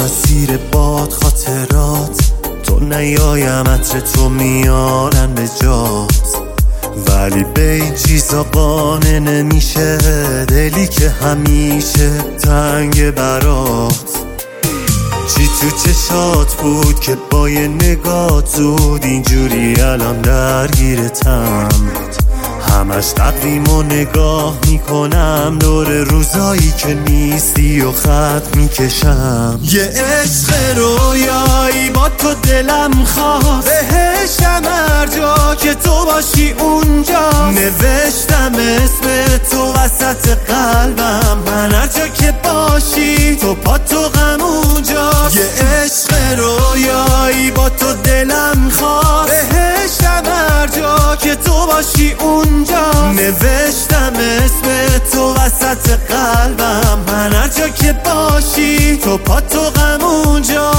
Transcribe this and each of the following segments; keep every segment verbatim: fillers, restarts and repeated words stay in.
از زیر باد خاطرات تو نیایم، عطر تو میارن به جات، ولی به این چیزا قانع نمیشه دلی که همیشه تنگ برات. چی تو چشات بود که با یه نگاه زود اینجوری الان درگیرتم؟ همش تقویم و نگاه میکنم دور روزایی که نیستی و خط میکشم. یه عشق رویایی با تو دلم خواست، بهشم هر جا که تو باشی اونجا. نوشتم اسم تو وسط قلبم، من هر جا که باشی تو پا تو غم اونجا. یه عشق رویایی با تو دلم خواست، بهشم هر جا که تو باشی اونجا. نوشتم اسم تو وسط قلبم، من هر جا که باشی تو پا تو غم اونجا.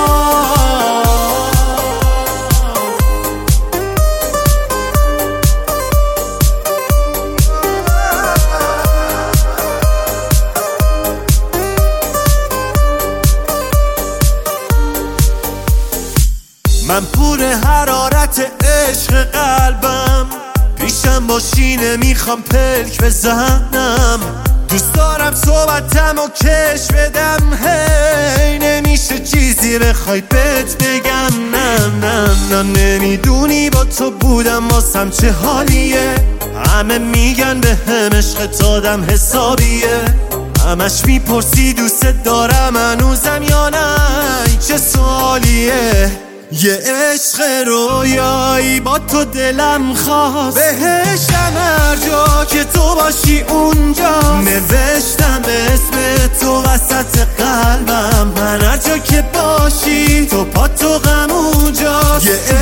من پور حرارت عشق قلبم، پیشم باشی نمیخوام پلک بزنم. دوست دارم صحبتم و کش بدم، هی نمیشه چیزی بخوای بهت بگم. نه نه نه نمیدونی با تو بودم واسم چه حالیه. همه میگن به هم عشق آدم حسابیه، همش میپرسی دوست دارم هنوزم یا نه، چه سوالیه. یه عشق رویایی با تو دلم خواست، بهشم هر جا که تو باشی اونجا. نوشتم اسم تو وسط قلبم، من هر جا که باشی تو پا تو غم اونجا. یه